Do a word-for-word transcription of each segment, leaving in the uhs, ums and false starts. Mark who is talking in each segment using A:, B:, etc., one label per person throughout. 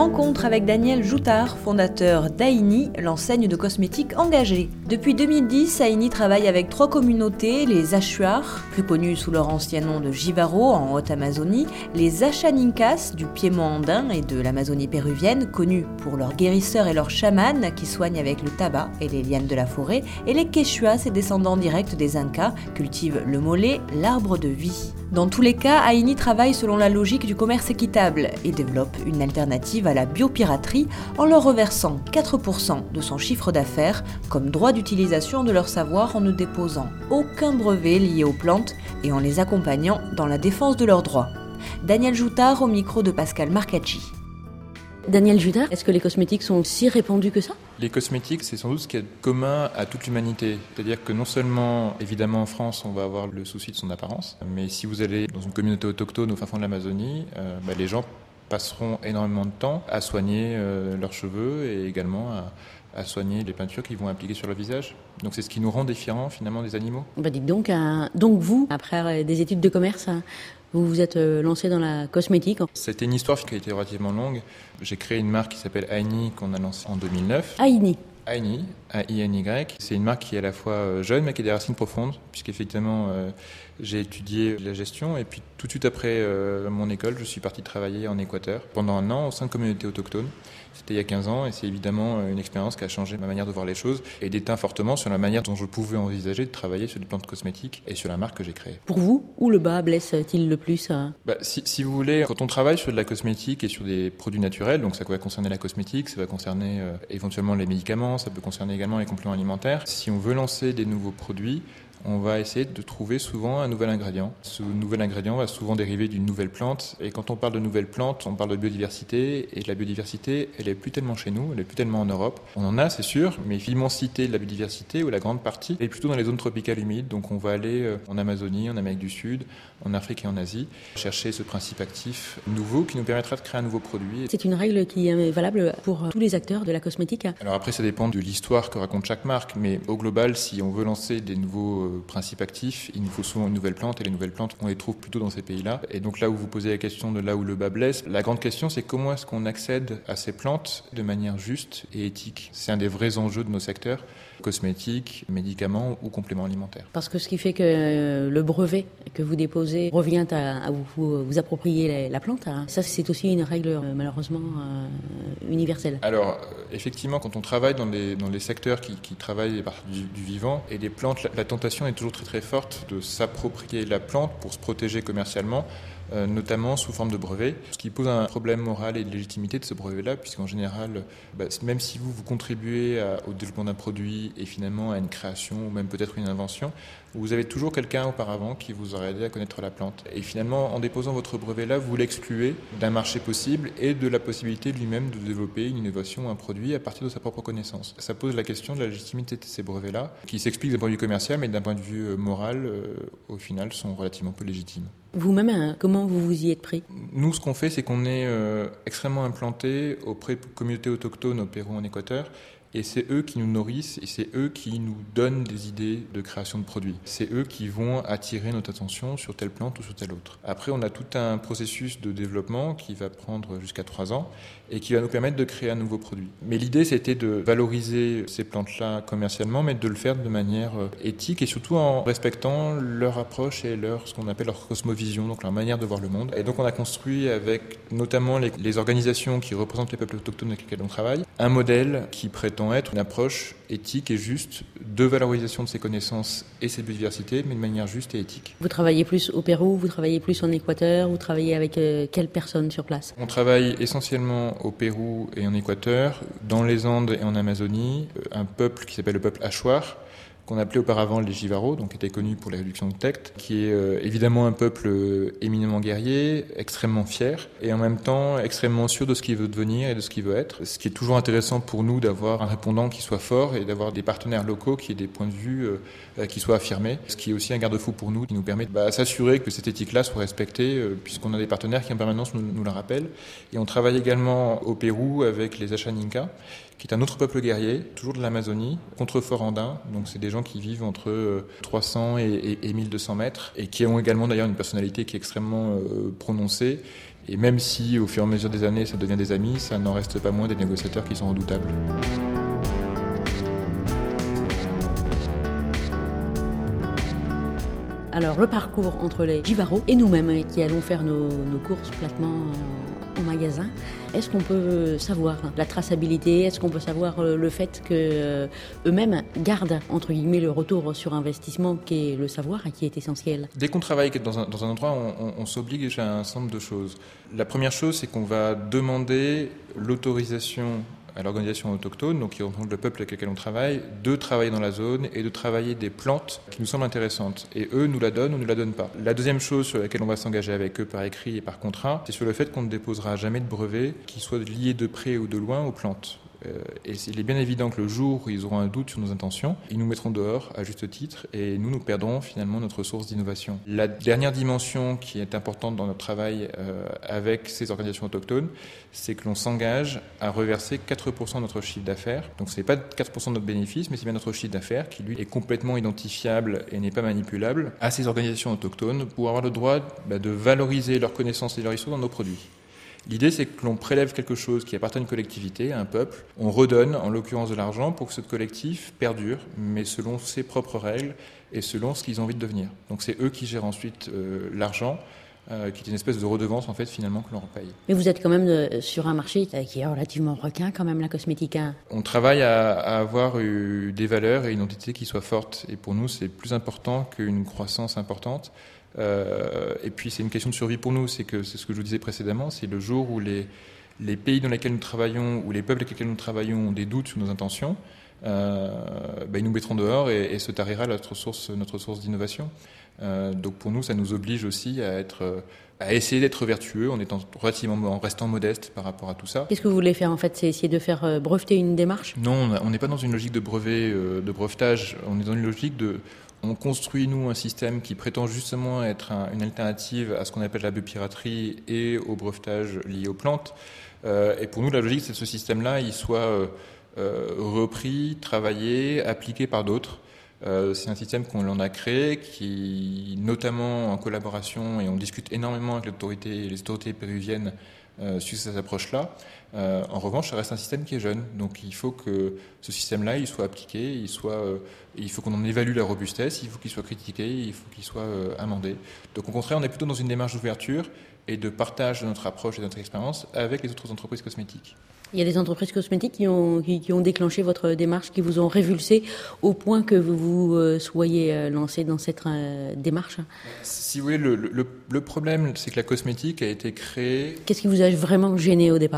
A: Rencontre avec Daniel Joutard, fondateur d'Aini, l'enseigne de cosmétiques engagée. Depuis deux mille dix, Aini travaille avec trois communautés, les Achuar, plus connus sous leur ancien nom de Jivaro en Haute-Amazonie, les Achaninkas du Piémont andin et de l'Amazonie péruvienne, connus pour leurs guérisseurs et leurs chamans qui soignent avec le tabac et les lianes de la forêt, et les Quechua, ses descendants directs des Incas, cultivent le molé, l'arbre de vie. Dans tous les cas, Aini travaille selon la logique du commerce équitable et développe une alternative à la biopiraterie en leur reversant quatre pour cent de son chiffre d'affaires comme droit d'utilisation de leur savoir en ne déposant aucun brevet lié aux plantes et en les accompagnant dans la défense de leurs droits. Daniel Joutard au micro de Pascal Marcacci.
B: Daniel Joutard, est-ce que les cosmétiques sont si répandus que ça ?
C: Les cosmétiques, c'est sans doute ce qui est commun à toute l'humanité. C'est-à-dire que non seulement, évidemment, en France, on va avoir le souci de son apparence, mais si vous allez dans une communauté autochtone au fin fond de l'Amazonie, euh, bah, les gens passeront énormément de temps à soigner euh, leurs cheveux et également à, à soigner les peintures qu'ils vont appliquer sur leur visage. Donc c'est ce qui nous rend différents finalement des animaux.
B: Bah dites donc, euh, donc vous, après des études de commerce, vous vous êtes lancé dans la cosmétique.
C: C'était une histoire qui a été relativement longue. J'ai créé une marque qui s'appelle Aini qu'on a lancée en deux mille neuf.
B: Aini.
C: Aini, A I N Y. C'est une marque qui est à la fois jeune mais qui a des racines profondes puisqu'effectivement euh, j'ai étudié la gestion et puis tout de suite après euh, mon école, je suis parti travailler en Équateur pendant un an au sein de communautés autochtones. C'était il y a quinze ans et c'est évidemment une expérience qui a changé ma manière de voir les choses et d'éteint fortement sur la manière dont je pouvais envisager de travailler sur des plantes cosmétiques et sur la marque que j'ai créée.
B: Pour vous, où le bas blesse-t-il le plus hein
C: bah, si, si vous voulez, quand on travaille sur de la cosmétique et sur des produits naturels, donc ça va concerner la cosmétique, ça va concerner euh, éventuellement les médicaments, ça peut concerner également les compléments alimentaires. Si on veut lancer des nouveaux produits, on va essayer de trouver souvent un nouvel ingrédient. Ce nouvel ingrédient va souvent dériver d'une nouvelle plante. Et quand on parle de nouvelles plantes, on parle de biodiversité. Et la biodiversité, elle est plus tellement chez nous, elle est plus tellement en Europe. On en a, c'est sûr, mais l'immensité de la biodiversité, ou la grande partie, est plutôt dans les zones tropicales humides. Donc on va aller en Amazonie, en Amérique du Sud, en Afrique et en Asie, chercher ce principe actif nouveau qui nous permettra de créer un nouveau produit.
B: C'est une règle qui est valable pour tous les acteurs de la cosmétique.
C: Alors après, ça dépend de l'histoire que raconte chaque marque. Mais au global, si on veut lancer des nouveaux principe actif, il nous faut souvent une nouvelle plante et les nouvelles plantes, on les trouve plutôt dans ces pays-là. Et donc là où vous posez la question de là où le bas blesse, la grande question c'est comment est-ce qu'on accède à ces plantes de manière juste et éthique. C'est un des vrais enjeux de nos secteurs, cosmétiques, médicaments ou compléments alimentaires.
B: Parce que ce qui fait que le brevet que vous déposez revient à, à vous, vous, vous approprier la plante, hein. Ça c'est aussi une règle malheureusement euh, universelle.
C: Alors effectivement quand on travaille dans les, dans les secteurs qui, qui travaillent du, du vivant et des plantes, la, la tentation est toujours très très forte de s'approprier la plante pour se protéger commercialement, euh, notamment sous forme de brevet, ce qui pose un problème moral et de légitimité de ce brevet-là, puisqu'en général, bah, même si vous, vous contribuez à, au développement d'un produit et finalement à une création ou même peut-être une invention, vous avez toujours quelqu'un auparavant qui vous aurait aidé à connaître la plante. Et finalement, en déposant votre brevet-là, vous l'excluez d'un marché possible et de la possibilité lui-même de développer une innovation ou un produit à partir de sa propre connaissance. Ça pose la question de la légitimité de ces brevets-là, qui s'expliquent d'un point de vue commercial, mais d'un point de vue moral, euh, au final, sont relativement peu légitimes.
B: Vous-même, hein, comment vous vous y êtes pris ?
C: Nous, ce qu'on fait, c'est qu'on est euh, extrêmement implanté auprès de communautés autochtones au Pérou, en Équateur. Et c'est eux qui nous nourrissent et c'est eux qui nous donnent des idées de création de produits. C'est eux qui vont attirer notre attention sur telle plante ou sur telle autre. Après, on a tout un processus de développement qui va prendre jusqu'à trois ans et qui va nous permettre de créer un nouveau produit. Mais l'idée, c'était de valoriser ces plantes-là commercialement, mais de le faire de manière éthique et surtout en respectant leur approche et leur, ce qu'on appelle leur cosmovision, donc leur manière de voir le monde. Et donc, on a construit avec notamment les, les organisations qui représentent les peuples autochtones avec lesquels on travaille, un modèle qui prétend être une approche éthique et juste de valorisation de ces connaissances et ces biodiversités, mais de manière juste et éthique.
B: Vous travaillez plus au Pérou, vous travaillez plus en Équateur, vous travaillez avec euh, quelles personnes sur place ?
C: On travaille essentiellement au Pérou et en Équateur, dans les Andes et en Amazonie, un peuple qui s'appelle le peuple Achuar, qu'on appelait auparavant les Jivaro, donc qui était connu pour les réductions de Tect, qui est euh, évidemment un peuple euh, éminemment guerrier, extrêmement fier, et en même temps extrêmement sûr de ce qu'il veut devenir et de ce qu'il veut être. Ce qui est toujours intéressant pour nous d'avoir un répondant qui soit fort et d'avoir des partenaires locaux qui aient des points de vue euh, qui soient affirmés, ce qui est aussi un garde-fou pour nous, qui nous permet de bah, s'assurer que cette éthique-là soit respectée, euh, puisqu'on a des partenaires qui en permanence nous, nous la rappellent. Et on travaille également au Pérou avec les Achaninkas, qui est un autre peuple guerrier, toujours de l'Amazonie, contrefort andin, donc c'est des gens gens qui vivent entre trois cents et, et, et mille deux cents mètres et qui ont également d'ailleurs une personnalité qui est extrêmement euh, prononcée. Et même si au fur et à mesure des années ça devient des amis, ça n'en reste pas moins des négociateurs qui sont redoutables.
B: Alors le parcours entre les Givaro et nous-mêmes qui allons faire nos, nos courses platement au magasin, est-ce qu'on peut savoir la traçabilité, est-ce qu'on peut savoir le fait qu'eux-mêmes gardent entre guillemets le retour sur investissement qui est le savoir et qui est essentiel?
C: Dès qu'on travaille dans un, dans un endroit, on, on, on s'oblige à un certain nombre de choses. La première chose, c'est qu'on va demander l'autorisation à l'organisation autochtone, donc qui représente le peuple avec lequel on travaille, de travailler dans la zone et de travailler des plantes qui nous semblent intéressantes. Et eux nous la donnent ou ne la donnent pas. La deuxième chose sur laquelle on va s'engager avec eux par écrit et par contrat, c'est sur le fait qu'on ne déposera jamais de brevet qui soit lié de près ou de loin aux plantes. Et il est bien évident que le jour où ils auront un doute sur nos intentions, ils nous mettront dehors à juste titre et nous, nous perdrons finalement notre source d'innovation. La dernière dimension qui est importante dans notre travail euh, avec ces organisations autochtones, c'est que l'on s'engage à reverser quatre pour cent de notre chiffre d'affaires. Donc ce n'est pas quatre pour cent de notre bénéfice, mais c'est bien notre chiffre d'affaires qui lui est complètement identifiable et n'est pas manipulable à ces organisations autochtones pour avoir le droit bah, de valoriser leurs connaissances et leur histoire dans nos produits. L'idée, c'est que l'on prélève quelque chose qui appartient à une collectivité, à un peuple. On redonne, en l'occurrence, de l'argent pour que ce collectif perdure, mais selon ses propres règles et selon ce qu'ils ont envie de devenir. Donc c'est eux qui gèrent ensuite euh, l'argent, euh, qui est une espèce de redevance, en fait, finalement, que l'on repaye.
B: Mais vous êtes quand même de, sur un marché qui est relativement requin, quand même, la cosmétique. Hein.
C: On travaille à, à avoir eu des valeurs et une identité qui soient fortes. Et pour nous, c'est plus important qu'une croissance importante. Euh, et puis c'est une question de survie pour nous, c'est que c'est ce que je vous disais précédemment, c'est le jour où les, les pays dans lesquels nous travaillons ou les peuples avec lesquels nous travaillons ont des doutes sur nos intentions, euh, bah, ils nous mettront dehors et, et se tarira notre source, notre source d'innovation. Euh, donc pour nous, ça nous oblige aussi à être, à essayer d'être vertueux en étant relativement, en restant modeste par rapport à tout ça.
B: Qu'est-ce que vous voulez faire en fait? C'est essayer de faire breveter une démarche?
C: Non, on n'est pas dans une logique de brevet, euh, de brevetage. On est dans une logique de On construit, nous, un système qui prétend justement être un, une alternative à ce qu'on appelle la biopiraterie et au brevetage lié aux plantes. Euh, et pour nous, la logique, c'est que ce système-là, il soit euh, euh, repris, travaillé, appliqué par d'autres. Euh, c'est un système qu'on en a créé, qui, notamment en collaboration, et on discute énormément avec l'autorité, les autorités péruviennes euh, sur cette approche-là. Euh, en revanche, ça reste un système qui est jeune, donc il faut que ce système-là, il soit appliqué, il soit, euh, il faut qu'on en évalue la robustesse, il faut qu'il soit critiqué, il faut qu'il soit euh, amendé. Donc au contraire, on est plutôt dans une démarche d'ouverture et de partage de notre approche et de notre expérience avec les autres entreprises cosmétiques.
B: Il y a des entreprises cosmétiques qui ont, qui, qui ont déclenché votre démarche, qui vous ont révulsé au point que vous vous euh, soyez euh, lancé dans cette euh, démarche.
C: Si vous voulez, le, le, le problème, c'est que la cosmétique a été créée...
B: Qu'est-ce qui vous a vraiment gêné au départ ?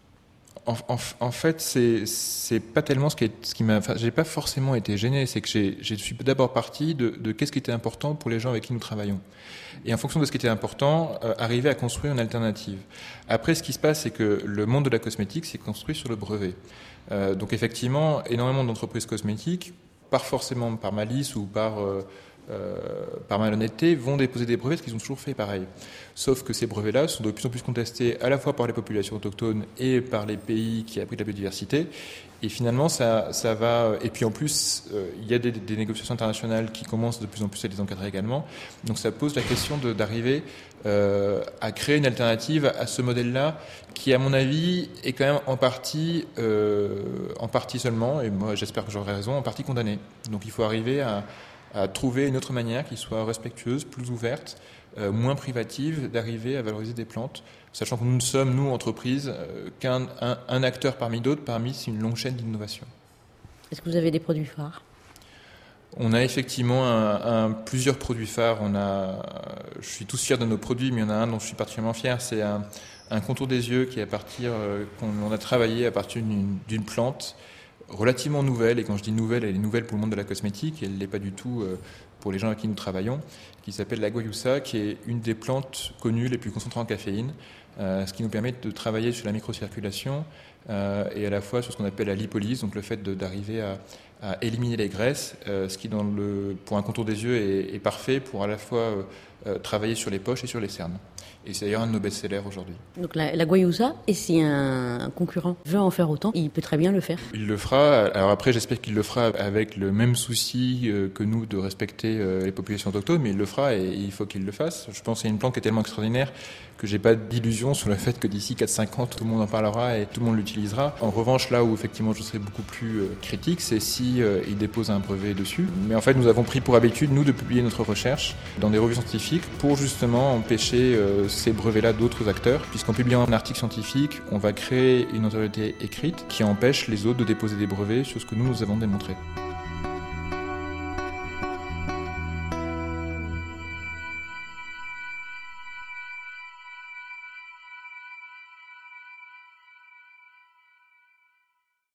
C: En, en, en fait, c'est, c'est pas tellement ce qui, est, ce qui m'a... Enfin, j'ai pas forcément été gêné, c'est que j'ai, je suis d'abord parti de, de qu'est-ce qui était important pour les gens avec qui nous travaillons. Et en fonction de ce qui était important, euh, arriver à construire une alternative. Après, ce qui se passe, c'est que le monde de la cosmétique s'est construit sur le brevet. Euh, donc effectivement, énormément d'entreprises cosmétiques, pas forcément par malice ou par... Euh, Euh, par malhonnêteté, vont déposer des brevets, parce qu'ils ont toujours fait pareil. Sauf que ces brevets-là sont de plus en plus contestés à la fois par les populations autochtones et par les pays qui abritent la biodiversité. Et finalement, ça, ça va... Et puis en plus, euh, il y a des, des négociations internationales qui commencent de plus en plus à les encadrer également. Donc ça pose la question de, d'arriver euh, à créer une alternative à ce modèle-là, qui, à mon avis, est quand même en partie, euh, en partie seulement, et moi j'espère que j'aurai raison, en partie condamné. Donc il faut arriver à... à trouver une autre manière qui soit respectueuse, plus ouverte, euh, moins privative, d'arriver à valoriser des plantes, sachant que nous ne sommes, nous, entreprises, euh, qu'un un, un acteur parmi d'autres, parmi une longue chaîne d'innovation.
B: Est-ce que vous avez des produits phares ?
C: On a effectivement un, un, plusieurs produits phares. On a, je suis tous fier de nos produits, mais il y en a un dont je suis particulièrement fier, c'est un, un contour des yeux qui est à partir, euh, qu'on a travaillé à partir d'une, d'une plante relativement nouvelle, et quand je dis nouvelle, elle est nouvelle pour le monde de la cosmétique, elle ne l'est pas du tout pour les gens avec qui nous travaillons, qui s'appelle la guayusa, qui est une des plantes connues les plus concentrées en caféine, euh, ce qui nous permet de travailler sur la microcirculation euh, et à la fois sur ce qu'on appelle la lipolyse, donc le fait de, d'arriver à, à éliminer les graisses, euh, ce qui dans le, pour un contour des yeux est, est parfait pour à la fois euh, travailler sur les poches et sur les cernes. Et c'est d'ailleurs un de nos best-sellers aujourd'hui.
B: Donc la, la guayusa, et si un, un concurrent veut en faire autant, il peut très bien le faire.
C: Il le fera. Alors après, j'espère qu'il le fera avec le même souci euh, que nous de respecter euh, les populations autochtones, mais il le fera et il faut qu'il le fasse. Je pense que c'est une plante qui est tellement extraordinaire que j'ai pas d'illusion sur le fait que d'ici quatre à cinq ans, tout le monde en parlera et tout le monde l'utilisera. En revanche, là où effectivement je serais beaucoup plus euh, critique, c'est si euh, il dépose un brevet dessus. Mais en fait, nous avons pris pour habitude, nous, de publier notre recherche dans des revues scientifiques pour justement empêcher euh, ces brevets-là d'autres acteurs, puisqu'en publiant un article scientifique, on va créer une autorité écrite qui empêche les autres de déposer des brevets sur ce que nous, nous avons démontré.